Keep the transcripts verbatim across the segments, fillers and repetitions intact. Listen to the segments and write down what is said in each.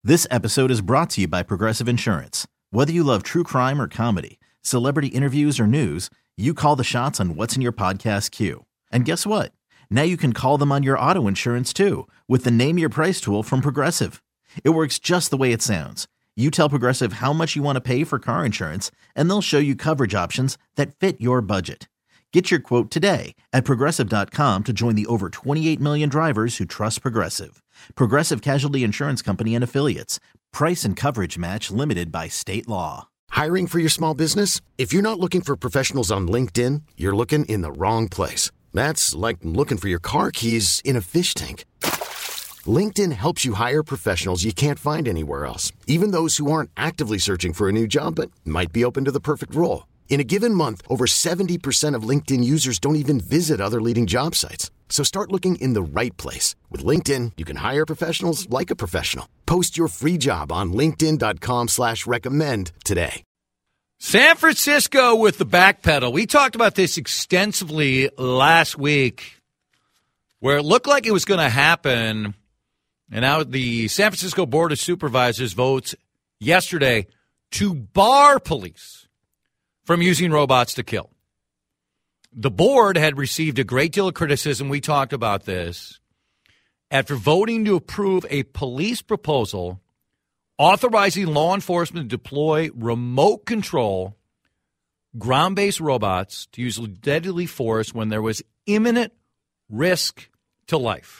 This episode is brought to you by Progressive Insurance. Whether you love true crime or comedy, celebrity interviews or news, you call the shots on what's in your podcast queue. And guess what? Now you can call them on your auto insurance too with the Name Your Price tool from Progressive. It works just the way it sounds. You tell Progressive how much you want to pay for car insurance, and they'll show you coverage options that fit your budget. Get your quote today at Progressive dot com to join the over twenty-eight million drivers who trust Progressive. Progressive Casualty Insurance Company and Affiliates. Price and coverage match limited by state law. Hiring for your small business? If you're not looking for professionals on LinkedIn, you're looking in the wrong place. That's like looking for your car keys in a fish tank. LinkedIn helps you hire professionals you can't find anywhere else, even those who aren't actively searching for a new job but might be open to the perfect role. In a given month, over seventy percent of LinkedIn users don't even visit other leading job sites. So start looking in the right place. With LinkedIn, you can hire professionals like a professional. Post your free job on linkedin dot com slash recommend today. San Francisco with the backpedal. We talked about this extensively last week, where it looked like it was going to happen. And now the San Francisco Board of Supervisors votes yesterday to bar police from using robots to kill. The board had received a great deal of criticism. We talked about this after voting to approve a police proposal authorizing law enforcement to deploy remote control ground-based robots to use deadly force when there was imminent risk to life.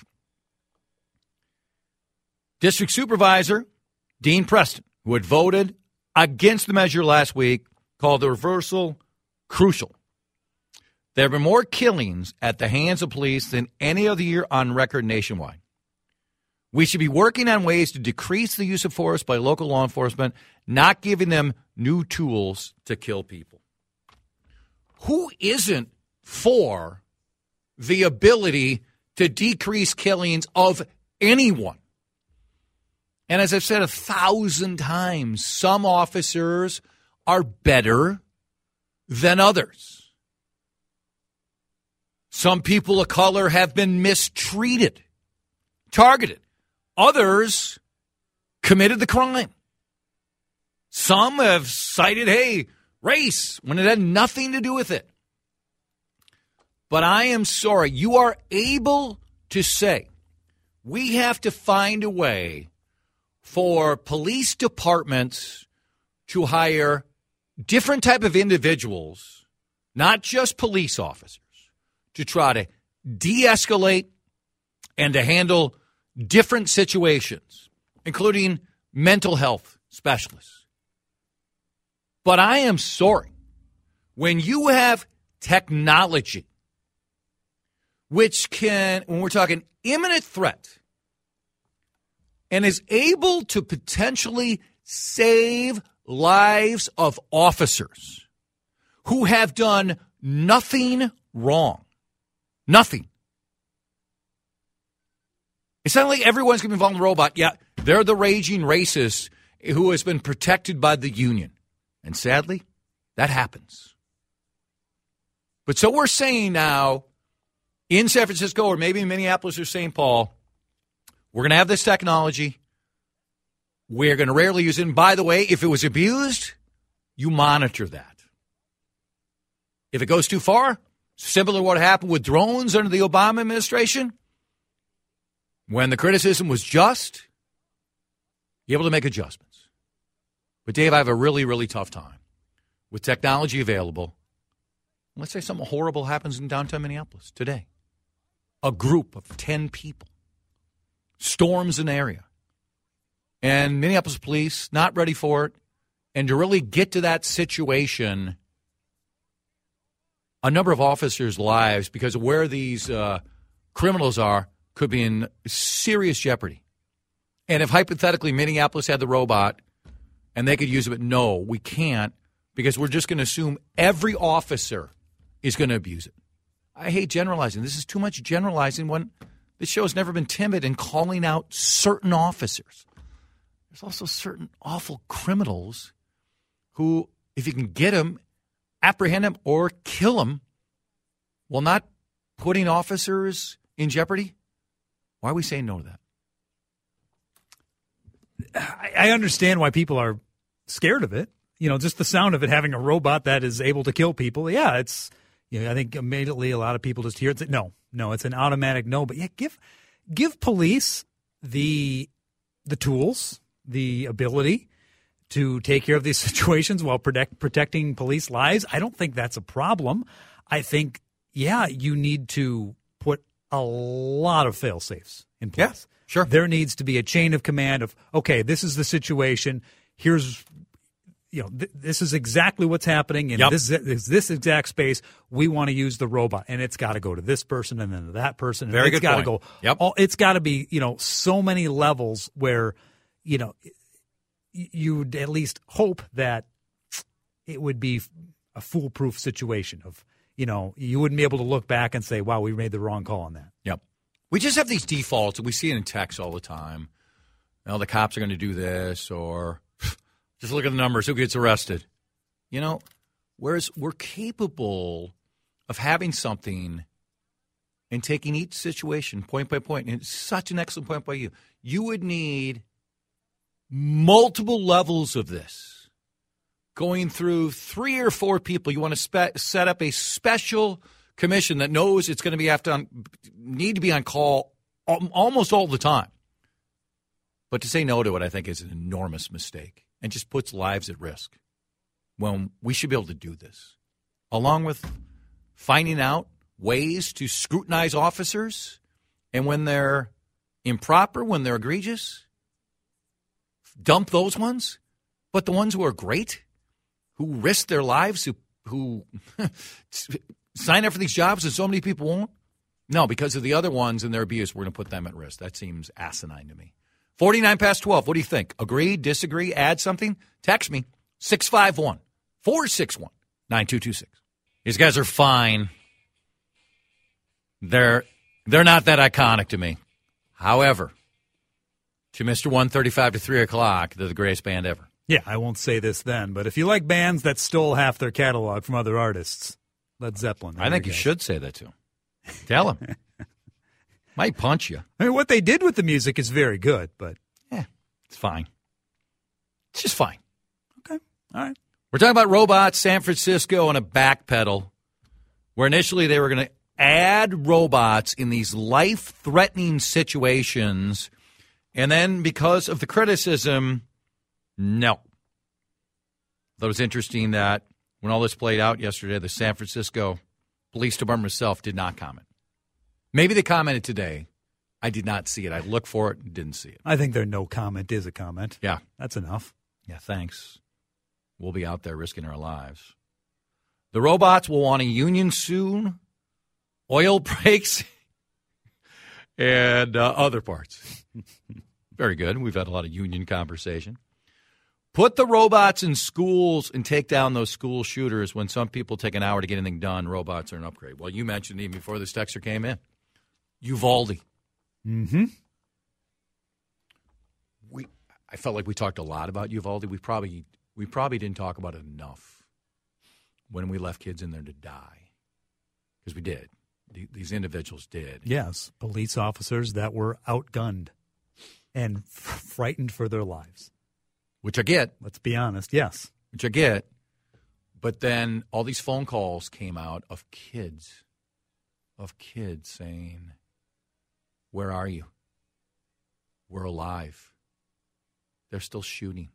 District Supervisor Dean Preston, who had voted against the measure last week, called the reversal crucial. There have been more killings at the hands of police than any other year on record nationwide. We should be working on ways to decrease the use of force by local law enforcement, not giving them new tools to kill people. Who isn't for the ability to decrease killings of anyone? And as I've said a thousand times, some officers are better than others. Some people of color have been mistreated, targeted. Others committed the crime. Some have cited, hey, race, when it had nothing to do with it. But I am sorry, you are able to say we have to find a way for police departments to hire different type of individuals, not just police officers, to try to de-escalate and to handle different situations, including mental health specialists. But I am sorry, when you have technology, which can, when we're talking imminent threat, and is able to potentially save lives of officers who have done nothing wrong. Nothing. It's not like everyone's going to be involved in the robot. Yeah, they're the raging racist who has been protected by the union. And sadly, that happens. But so we're saying now in San Francisco or maybe in Minneapolis or Saint Paul, we're going to have this technology. We're going to rarely use it. And by the way, if it was abused, you monitor that. If it goes too far, similar to what happened with drones under the Obama administration, when the criticism was just, you're able to make adjustments. But, Dave, I have a really, really tough time with technology available. Let's say something horrible happens in downtown Minneapolis today. A group of ten people storms an area. And Minneapolis police not ready for it. And to really get to that situation, a number of officers' lives, because of where these uh, criminals are, could be in serious jeopardy. And if hypothetically Minneapolis had the robot and they could use it, but no, we can't, because we're just going to assume every officer is going to abuse it. I hate generalizing. This is too much generalizing when this show has never been timid in calling out certain officers. There's also certain awful criminals who, if you can get them, apprehend them, or kill them while not putting officers in jeopardy. Why are we saying no to that? I, I understand why people are scared of it. You know, just the sound of it, having a robot that is able to kill people. Yeah, it's, you know, I think immediately a lot of people just hear it. Say, no, no, it's an automatic no. But yeah, give give police the the tools, the ability to take care of these situations while protect, protecting police lives. I don't think that's a problem. I think, yeah, you need to put a lot of fail-safes in place. Yeah, sure. There needs to be a chain of command of, okay, this is the situation. Here's, you know, th- this is exactly what's happening in yep. this, this this exact space. We want to use the robot, and it's got to go to this person and then to that person. And Very it's good got to point. go. Yep. All, it's got to be, you know, so many levels where, you know, you'd at least hope that it would be a foolproof situation of, you know, you wouldn't be able to look back and say, wow, we made the wrong call on that. Yep. We just have these defaults. We see it in text all the time. Well, the cops are going to do this, or just look at the numbers. Who gets arrested? You know, whereas we're capable of having something and taking each situation point by point. And it's such an excellent point by you. You would need multiple levels of this, going through three or four people. You want to spe- set up a special commission that knows it's going to be have to on, need to be on call al- almost all the time. But to say no to it, I think, is an enormous mistake and just puts lives at risk when we should be able to do this, along with finding out ways to scrutinize officers, and when they're improper, when they're egregious, dump those ones. But the ones who are great, who risk their lives, who who sign up for these jobs and so many people won't, no, because of the other ones and their abuse, we're going to put them at risk. That seems asinine to me. forty-nine past twelve. What do you think? Agree, disagree, add something? Text me, six five one, four six one, nine two two six. These guys are fine. They're they're not that iconic to me. However, to Mister one thirty-five to three o'clock, they're the greatest band ever. Yeah, I won't say this then, but if you like bands that stole half their catalog from other artists, Led Zeppelin. I think you guys. should say that to him. Tell him. Might punch you. I mean, what they did with the music is very good, but Yeah, it's fine. It's just fine. okay, all right. We're talking about robots, San Francisco, and a backpedal, where initially they were going to add robots in these life-threatening situations, and then because of the criticism, no. Thought it was interesting that when all this played out yesterday, the San Francisco Police Department itself did not comment. Maybe they commented today. I did not see it. I looked for it and didn't see it. I think their no comment is a comment. Yeah. That's enough. Yeah, thanks. We'll be out there risking our lives. The robots will want a union soon, oil breaks, and uh, other parts. Very good. We've had a lot of union conversation. Put the robots in schools and take down those school shooters. When some people take an hour to get anything done, robots are an upgrade. Well, you mentioned even before this texter came in. Uvalde. Mm-hmm. We, I felt like we talked a lot about Uvalde. We probably we probably didn't talk about it enough when we left kids in there to die, because we did. The, these individuals did. Yes, police officers that were outgunned and f- frightened for their lives. Which I get. Let's be honest. Yes. Which I get. But then all these phone calls came out of kids, of kids saying, "Where are you? We're alive. They're still shooting."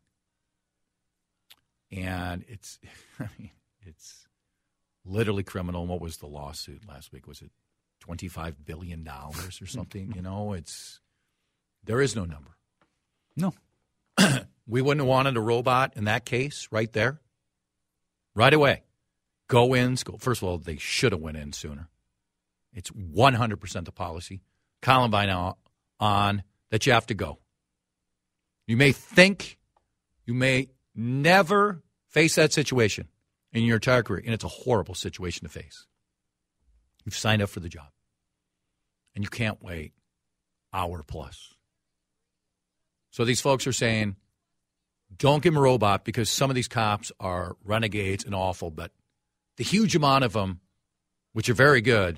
And it's, I mean, it's literally criminal. What was the lawsuit last week? Was it twenty-five billion dollars or something? You know, it's, there is no number. No. We wouldn't have wanted a robot in that case right there. Right away. Go in. School. First of all, they should have went in sooner. It's one hundred percent the policy. Columbine on that you have to go. You may think you may never face that situation in your entire career, and it's a horrible situation to face. You've signed up for the job, and you can't wait hour plus. So these folks are saying, don't give them a robot because some of these cops are renegades and awful, but the huge amount of them, which are very good,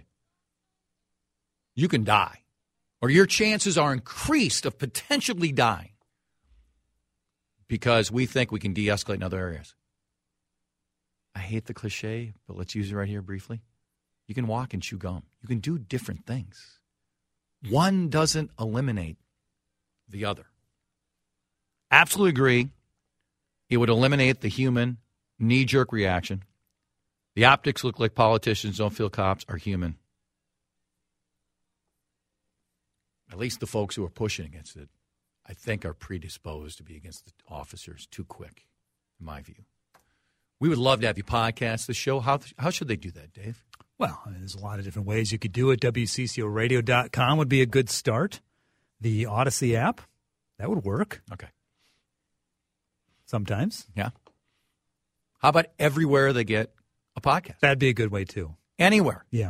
you can die. Or your chances are increased of potentially dying because we think we can de-escalate in other areas. I hate the cliche, but let's use it right here briefly. You can walk and chew gum. You can do different things. One doesn't eliminate the other. Absolutely agree. It would eliminate the human knee-jerk reaction. The optics look like politicians don't feel cops are human. At least the folks who are pushing against it, I think, are predisposed to be against the officers too quick, in my view. We would love to have you podcast the show. How how should they do that, Dave? Well, I mean, there's a lot of different ways you could do it. W C C O radio dot com would be a good start. The Odyssey app, that would work. Okay. Sometimes. Yeah. How about everywhere they get a podcast? That'd be a good way, too. Anywhere. Yeah.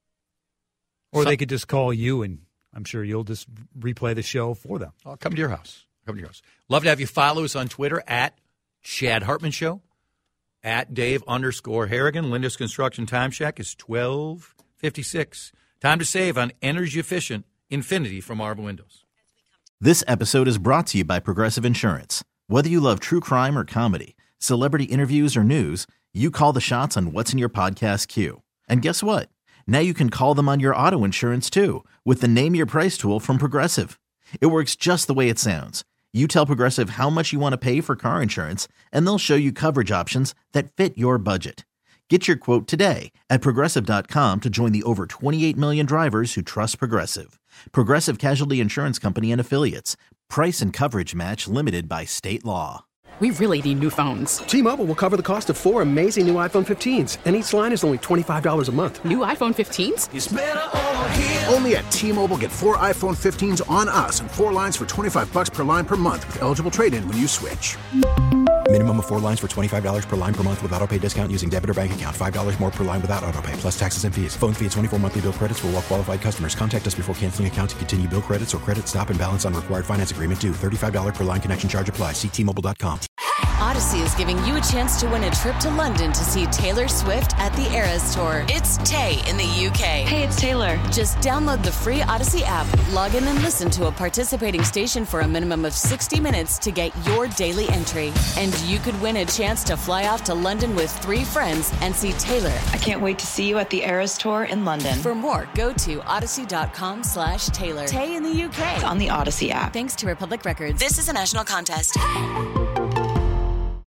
Or So- they could just call you, and I'm sure you'll just replay the show for them. I'll come to your house. Come to your house. Love to have you follow us on Twitter at Chad Hartman Show, at Dave underscore Harrigan. Linda's Construction Time Check is twelve fifty-six. Time to save on energy-efficient Infinity from Marble Windows. This episode is brought to you by Progressive Insurance. Whether you love true crime or comedy, celebrity interviews or news, you call the shots on what's in your podcast queue. And guess what? Now you can call them on your auto insurance too with the Name Your Price tool from Progressive. It works just the way it sounds. You tell Progressive how much you want to pay for car insurance, and they'll show you coverage options that fit your budget. Get your quote today at Progressive dot com to join the over twenty-eight million drivers who trust Progressive. Progressive Casualty Insurance Company and Affiliates. Price and coverage match limited by state law. We really need new phones. T-Mobile will cover the cost of four amazing new iPhone fifteens, and each line is only twenty-five dollars a month. New iPhone fifteens? It's better over here. Only at T-Mobile, get four iPhone fifteens on us and four lines for twenty-five bucks per line per month with eligible trade-in when you switch. Minimum of four lines for twenty-five dollars per line per month with autopay discount using debit or bank account. five dollars more per line without autopay, plus taxes and fees. Phone fee at twenty-four monthly bill credits for well-qualified customers. Contact us before canceling account to continue bill credits or credit stop and balance on required finance agreement due. thirty-five dollars per line connection charge applies. See T Mobile dot com. Odyssey is giving you a chance to win a trip to London to see Taylor Swift at the Eras Tour. It's Tay in the U K. Hey, it's Taylor. Just download the free Odyssey app, log in and listen to a participating station for a minimum of sixty minutes to get your daily entry. And you could win a chance to fly off to London with three friends and see Taylor. I can't wait to see you at the Eras Tour in London. For more, go to odyssey.com slash Taylor. Tay in the U K. On the Odyssey app. Thanks to Republic Records. This is a national contest.